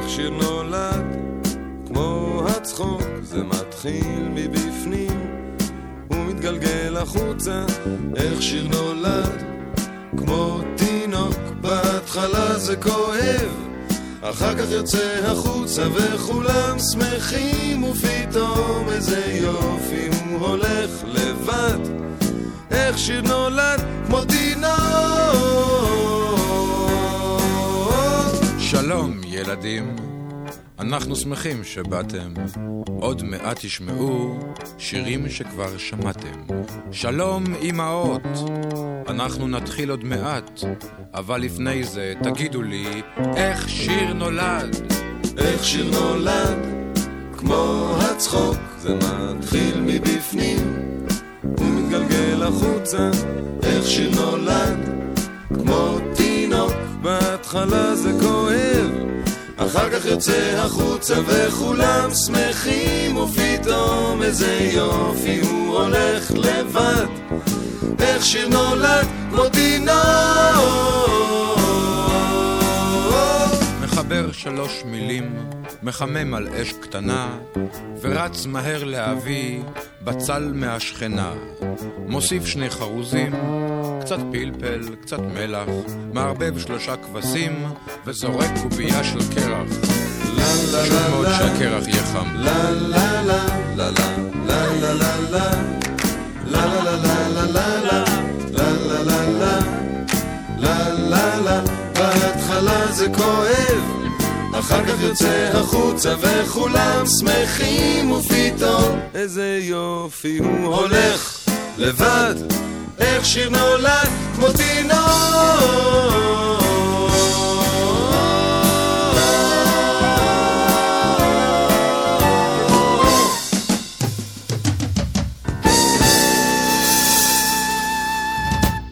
איך שיר נולד, כמו הצחוק, זה מתחיל מבפנים ומתגלגל החוצה. איך שיר נולד, כמו תינוק, בהתחלה זה כואב, אחר כך יוצא החוצה וכולם שמחים, ופתאום איזה יופי הוא הולך לבד. איך שיר נולד, כמו תינוק. שלום ילדים, אנחנו שמחים שבאתם, עוד מעט תשמעו שירים שכבר שמעתם. שלום אמאות, אנחנו נתחיל עוד מעט, אבל לפני זה תגידו לי איך שיר נולד. איך שיר נולד, כמו הצחוק, זה מתחיל מבפנים ומתגלגל החוצה. איך שיר נולד, כמו תינוק, בהתחלה זה כואב, אחר כך יוצא החוצה וכולם שמחים, ופתאום איזה יופי הוא הולך לבד. איך שיר נולד, כמו תינוק. מחבר 3 מילים, מחמם על אש קטנה, ורץ מהר להביא בצל מהשכנה. מוסיף 2 חרוזים, קצת פלפל, קצת מלח, מערבב 3 כבשים, וזורק קובייה של קרח. חשוב מאוד שהקרח יהיה חם. לה לה לה לה לה לה לה לה לה לה לה לה לה לה לה לה. בהתחלה זה כואב, אחר כך יוצא החוצה וכולם שמחים, ופתאום איזה יופי הוא הולך לבד. איך שיר נולד, כמו תינוק.